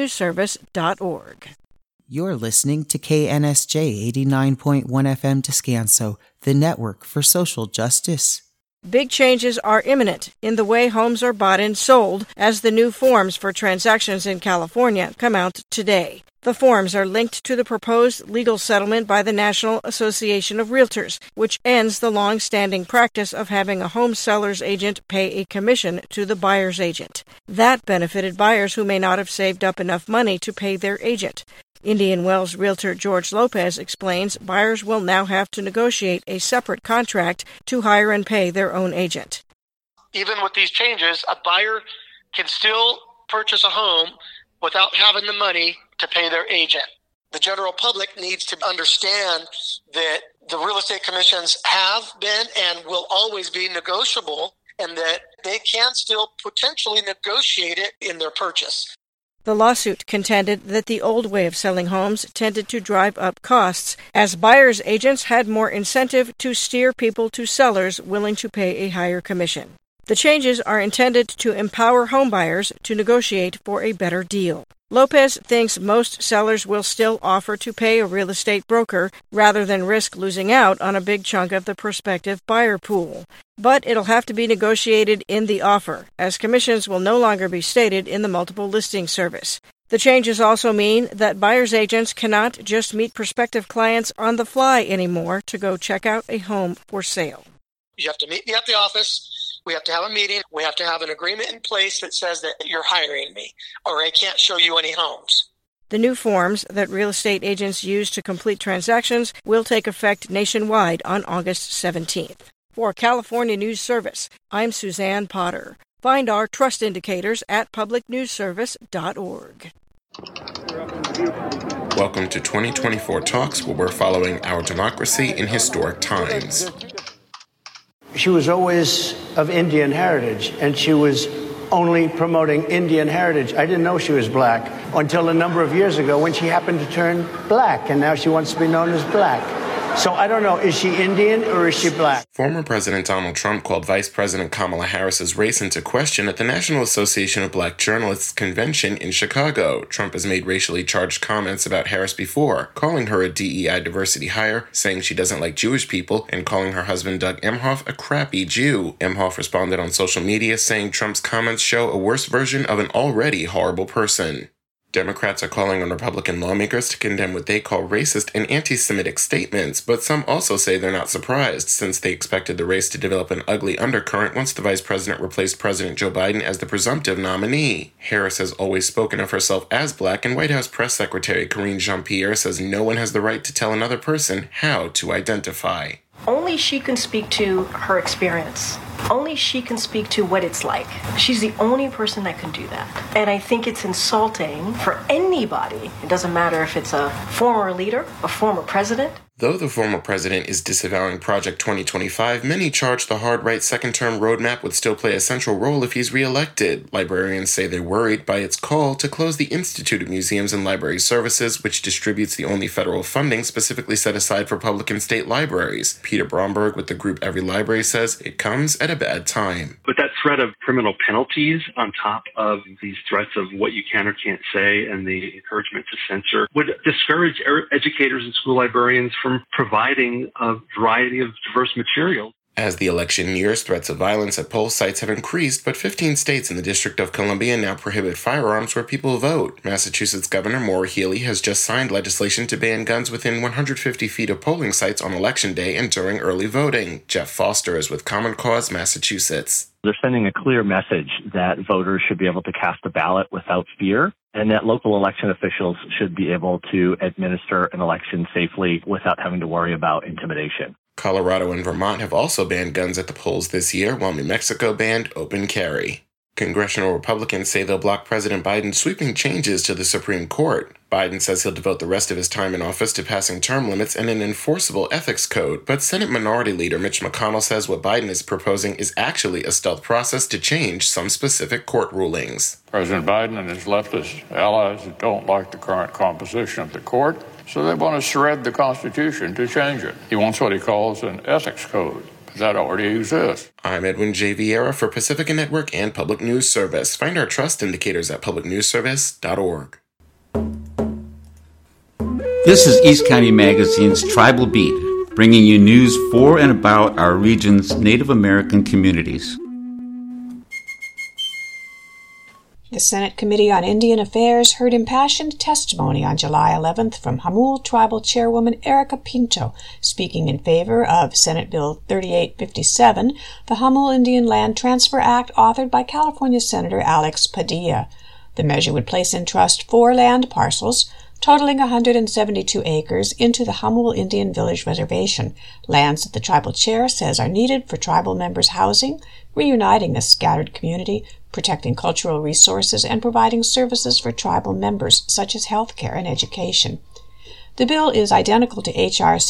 publicnewsservice.org. You're listening to KNSJ 89.1 FM Descanso, the network for social justice. Big changes are imminent in the way homes are bought and sold as the new forms for transactions in California come out today. The forms are linked to the proposed legal settlement by the National Association of Realtors, which ends the long-standing practice of having a home seller's agent pay a commission to the buyer's agent. That benefited buyers who may not have saved up enough money to pay their agent. Indian Wells realtor George Lopez explains buyers will now have to negotiate a separate contract to hire and pay their own agent. Even with these changes, a buyer can still purchase a home without having the money to pay their agent. The general public needs to understand that the real estate commissions have been and will always be negotiable, and that they can still potentially negotiate it in their purchase. The lawsuit contended that the old way of selling homes tended to drive up costs, as buyers' agents had more incentive to steer people to sellers willing to pay a higher commission. The changes are intended to empower homebuyers to negotiate for a better deal. Lopez thinks most sellers will still offer to pay a real estate broker rather than risk losing out on a big chunk of the prospective buyer pool. But it'll have to be negotiated in the offer, as commissions will no longer be stated in the multiple listing service. The changes also mean that buyers' agents cannot just meet prospective clients on the fly anymore to go check out a home for sale. You have to meet me at the office. We have to have a meeting. We have to have an agreement in place that says that you're hiring me, or I can't show you any homes. The new forms that real estate agents use to complete transactions will take effect nationwide on August 17th. For California News Service, I'm Suzanne Potter. Find our trust indicators at publicnewsservice.org. Welcome to 2024 Talks, where we're following our democracy in historic times. She was always of Indian heritage, and she was only promoting Indian heritage. I didn't know she was black until a number of years ago when she happened to turn black, and now she wants to be known as black. So I don't know, is she Indian or is she black? Former President Donald Trump called Vice President Kamala Harris's race into question at the National Association of Black Journalists convention in Chicago. Trump has made racially charged comments about Harris before, calling her a DEI diversity hire, saying she doesn't like Jewish people, and calling her husband Doug Emhoff a crappy Jew. Emhoff responded on social media saying Trump's comments show a worse version of an already horrible person. Democrats are calling on Republican lawmakers to condemn what they call racist and anti-Semitic statements, but some also say they're not surprised, since they expected the race to develop an ugly undercurrent once the vice president replaced President Joe Biden as the presumptive nominee. Harris has always spoken of herself as black, and White House Press Secretary Karine Jean-Pierre says no one has the right to tell another person how to identify. Only she can speak to her experience. Only she can speak to what it's like. She's the only person that can do that. And I think it's insulting for anybody. It doesn't matter if it's a former leader, a former president. Though the former president is disavowing Project 2025, many charge the hard-right second-term roadmap would still play a central role if he's reelected. Librarians say they're worried by its call to close the Institute of Museums and Library Services, which distributes the only federal funding specifically set aside for public and state libraries. Peter Bromberg with the group Every Library says it comes at a bad time. But that threat of criminal penalties on top of these threats of what you can or can't say and the encouragement to censor would discourage educators and school librarians from providing a variety of diverse material. As the election nears, threats of violence at poll sites have increased, but 15 states in the District of Columbia now prohibit firearms where people vote. Massachusetts Governor Maura Healey has just signed legislation to ban guns within 150 feet of polling sites on Election Day and during early voting. Jeff Foster is with Common Cause, Massachusetts. They're sending a clear message that voters should be able to cast a ballot without fear, and that local election officials should be able to administer an election safely without having to worry about intimidation. Colorado and Vermont have also banned guns at the polls this year, while New Mexico banned open carry. Congressional Republicans say they'll block President Biden's sweeping changes to the Supreme Court. Biden says he'll devote the rest of his time in office to passing term limits and an enforceable ethics code, but Senate Minority Leader Mitch McConnell says what Biden is proposing is actually a stealth process to change some specific court rulings. President Biden and his leftist allies don't like the current composition of the court, so they want to shred the Constitution to change it. He wants what he calls an ethics code. That already exists. I'm Edwin J. Vieira for Pacifica Network and Public News Service. Find our trust indicators at publicnewsservice.org. This is East County Magazine's Tribal Beat, bringing you news for and about our region's Native American communities. The Senate Committee on Indian Affairs heard impassioned testimony on July 11th from Jamul Tribal Chairwoman Erica Pinto, speaking in favor of Senate Bill 3857, the Jamul Indian Land Transfer Act authored by California Senator Alex Padilla. The measure would place in trust 4 land parcels, totaling 172 acres, into the Jamul Indian Village Reservation, lands that the tribal chair says are needed for tribal members' housing, reuniting a scattered community, protecting cultural resources, and providing services for tribal members, such as health care and education. The bill is identical to H.R.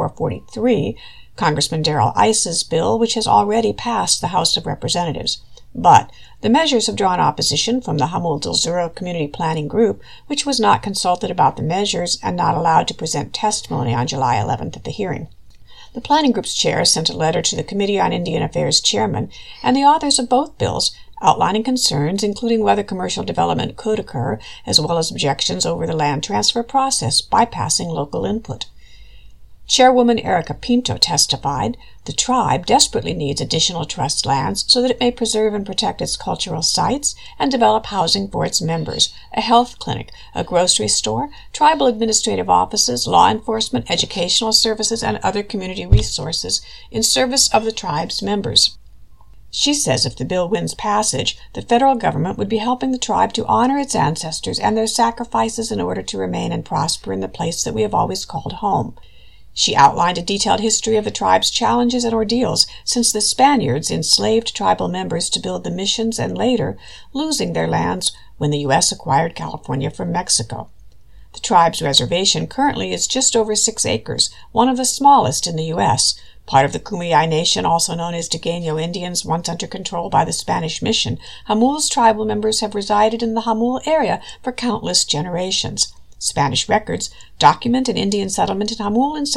6443, Congressman Darrell Iss's bill, which has already passed the House of Representatives. But the measures have drawn opposition from the Jamul Dilzura Community Planning Group, which was not consulted about the measures and not allowed to present testimony on July 11th at the hearing. The planning group's chair sent a letter to the Committee on Indian Affairs chairman and the authors of both bills, outlining concerns including whether commercial development could occur, as well as objections over the land transfer process bypassing local input. Chairwoman Erica Pinto testified, the tribe desperately needs additional trust lands so that it may preserve and protect its cultural sites and develop housing for its members, a health clinic, a grocery store, tribal administrative offices, law enforcement, educational services, and other community resources in service of the tribe's members. She says if the bill wins passage, the federal government would be helping the tribe to honor its ancestors and their sacrifices in order to remain and prosper in the place that we have always called home. She outlined a detailed history of the tribe's challenges and ordeals since the Spaniards enslaved tribal members to build the missions and later losing their lands when the U.S. acquired California from Mexico. The tribe's reservation currently is just over 6 acres, one of the smallest in the U.S., part of the Kumeyaay Nation, also known as Degeno Indians, once under control by the Spanish mission. Jamul's tribal members have resided in the Jamul area for countless generations. Spanish records document an Indian settlement in Jamul in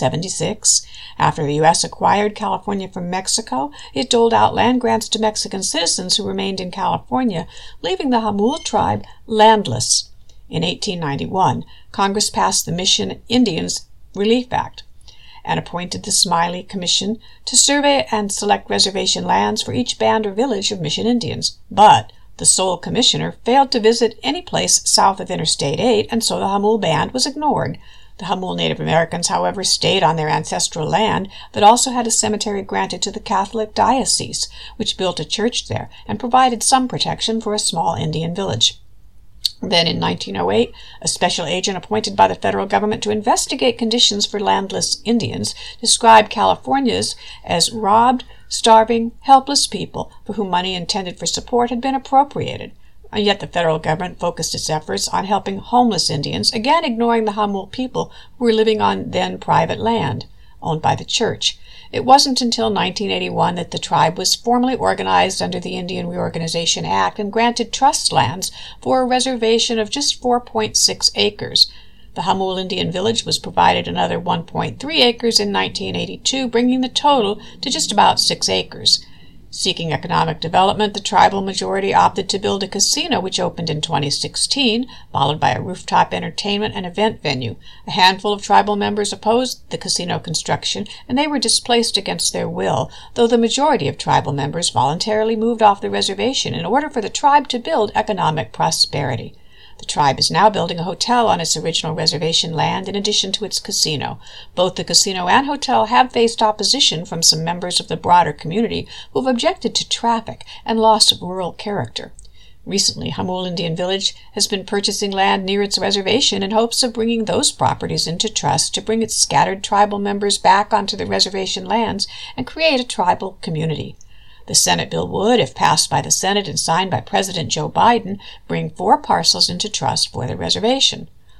1776. After the U.S. acquired California from Mexico, it doled out land grants to Mexican citizens who remained in California, leaving the Jamul tribe landless. In 1891, Congress passed the Mission Indians Relief Act and appointed the Smiley Commission to survey and select reservation lands for each band or village of Mission Indians. But the sole commissioner failed to visit any place south of Interstate 8, and so the Jamul band was ignored. The Jamul Native Americans, however, stayed on their ancestral land that also had a cemetery granted to the Catholic diocese, which built a church there and provided some protection for a small Indian village. Then in 1908, a special agent appointed by the federal government to investigate conditions for landless Indians described Californians as robbed, starving, helpless people for whom money intended for support had been appropriated. And yet the federal government focused its efforts on helping homeless Indians, again ignoring the Jamul people who were living on then private land owned by the church. It wasn't until 1981 that the tribe was formally organized under the Indian Reorganization Act and granted trust lands for a reservation of just 4.6 acres. The Jamul Indian Village was provided another 1.3 acres in 1982, bringing the total to just about 6 acres. Seeking economic development, the tribal majority opted to build a casino which opened in 2016, followed by a rooftop entertainment and event venue. A handful of tribal members opposed the casino construction, and they were displaced against their will, though the majority of tribal members voluntarily moved off the reservation in order for the tribe to build economic prosperity. The tribe is now building a hotel on its original reservation land in addition to its casino. Both the casino and hotel have faced opposition from some members of the broader community who have objected to traffic and loss of rural character. Recently, Jamul Indian Village has been purchasing land near its reservation in hopes of bringing those properties into trust to bring its scattered tribal members back onto the reservation lands and create a tribal community. The Senate bill would, if passed by the Senate and signed by President Joe Biden, bring 4 parcels into trust for the reservation.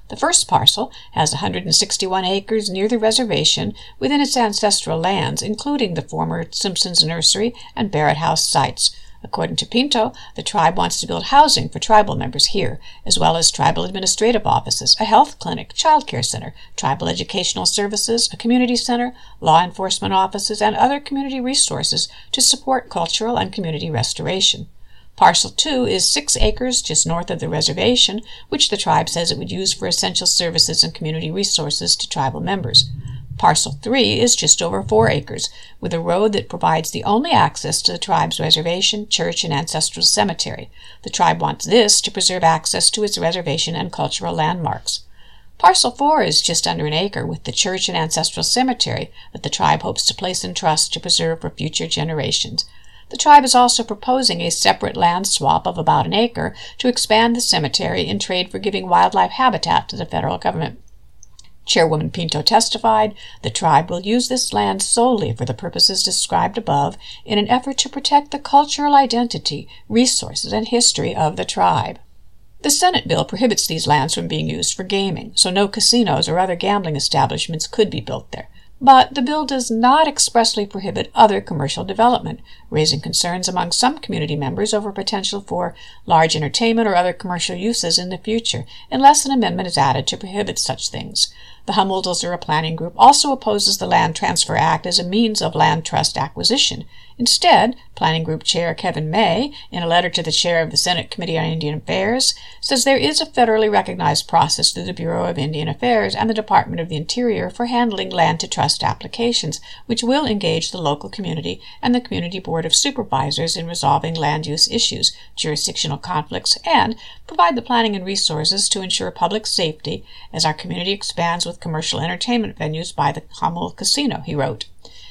The first parcel has 161 acres near the reservation within its ancestral lands, including the former Simpsons Nursery and Barrett House sites. According to Pinto, the tribe wants to build housing for tribal members here, as well as tribal administrative offices, a health clinic, child care center, tribal educational services, a community center, law enforcement offices, and other community resources to support cultural and community restoration. Parcel 2 is 6 acres just north of the reservation, which the tribe says it would use for essential services and community resources to tribal members. Parcel 3 is just over 4 acres, with a road that provides the only access to the tribe's reservation, church, and ancestral cemetery. The tribe wants this to preserve access to its reservation and cultural landmarks. Parcel 4 is just under an acre, with the church and ancestral cemetery that the tribe hopes to place in trust to preserve for future generations. The tribe is also proposing a separate land swap of about an acre to expand the cemetery in trade for giving wildlife habitat to the federal government. Chairwoman Pinto testified the tribe will use this land solely for the purposes described above in an effort to protect the cultural identity, resources, and history of the tribe. The Senate bill prohibits these lands from being used for gaming, so no casinos or other gambling establishments could be built there. But the bill does not expressly prohibit other commercial development, raising concerns among some community members over potential for large entertainment or other commercial uses in the future, unless an amendment is added to prohibit such things. The Humboldt-Ozura Planning Group also opposes the Land Transfer Act as a means of land trust acquisition. Instead, Planning Group Chair Kevin May, in a letter to the chair of the Senate Committee on Indian Affairs, says there is a federally recognized process through the Bureau of Indian Affairs and the Department of the Interior for handling land-to-trust applications, which will engage the local community and the Community Board of Supervisors in resolving land use issues, jurisdictional conflicts, and provide the planning and resources to ensure public safety as our community expands with commercial entertainment venues by the Hamul Casino, he wrote.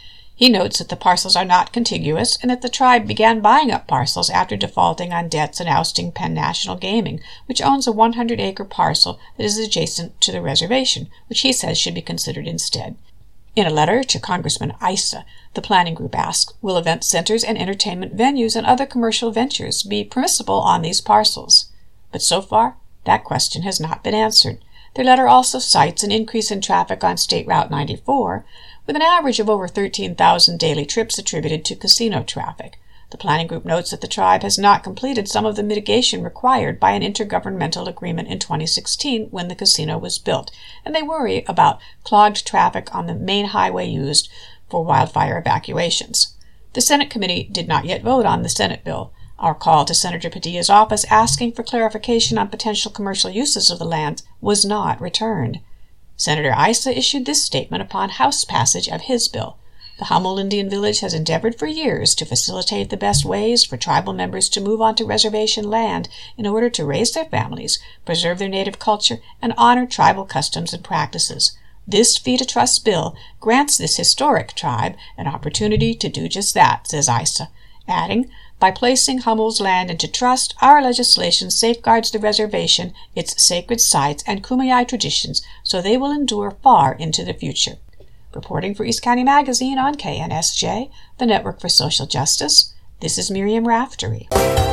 He notes that the parcels are not contiguous and that the tribe began buying up parcels after defaulting on debts and ousting Penn National Gaming, which owns a 100-acre parcel that is adjacent to the reservation, which he says should be considered instead. In a letter to Congressman Issa, the planning group asks, will event centers and entertainment venues and other commercial ventures be permissible on these parcels? But so far, that question has not been answered. Their letter also cites an increase in traffic on State Route 94, with an average of over 13,000 daily trips attributed to casino traffic. The planning group notes that the tribe has not completed some of the mitigation required by an intergovernmental agreement in 2016 when the casino was built, and they worry about clogged traffic on the main highway used for wildfire evacuations. The Senate committee did not yet vote on the Senate bill. Our call to Senator Padilla's office asking for clarification on potential commercial uses of the land was not returned. Senator Issa issued this statement upon House passage of his bill. The Hamul Indian Village has endeavored for years to facilitate the best ways for tribal members to move onto reservation land in order to raise their families, preserve their native culture, and honor tribal customs and practices. This Fee to Trust bill grants this historic tribe an opportunity to do just that, says Issa, adding, by placing Hamul's land into trust, our legislation safeguards the reservation, its sacred sites, and Kumeyaay traditions so they will endure far into the future. Reporting for East County Magazine on KNSJ, the Network for Social Justice, this is Miriam Raftery.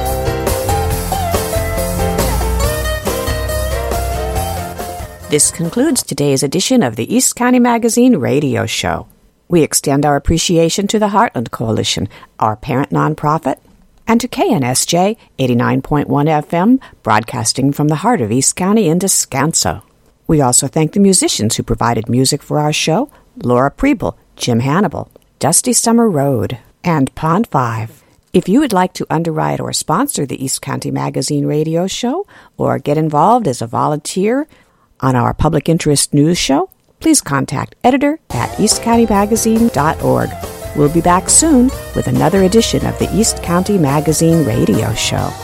This concludes today's edition of the East County Magazine radio show. We extend our appreciation to the Heartland Coalition, our parent nonprofit, and to KNSJ 89.1 FM, broadcasting from the heart of East County in Descanso. We also thank the musicians who provided music for our show, Laura Preble, Jim Hannibal, Dusty Summer Road, and Pond 5. If you would like to underwrite or sponsor the East County Magazine radio show, or get involved as a volunteer on our public interest news show, please contact editor@eastcountymagazine.org. We'll be back soon with another edition of the East County Magazine radio show.